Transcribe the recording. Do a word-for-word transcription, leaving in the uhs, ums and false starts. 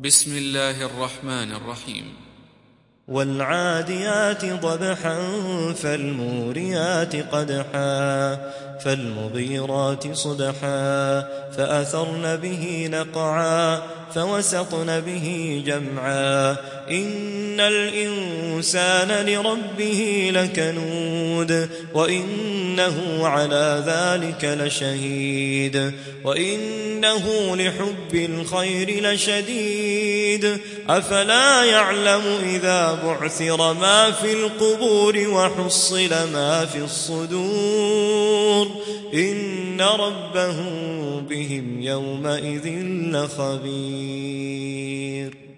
بسم الله الرحمن الرحيم. والعاديات ضبحا فالموريات قدحا فالمغيرات صبحا فأثرن به نقعا فوسطن به جمعا إن الإنسان لربه لكنود وإنه على ذلك لشهيد وإنه لحب الخير لشديد أفلا يعلم إذا بعثر ما في القبور وحصل ما في الصدور إن ربهم بهم يومئذ لخبير.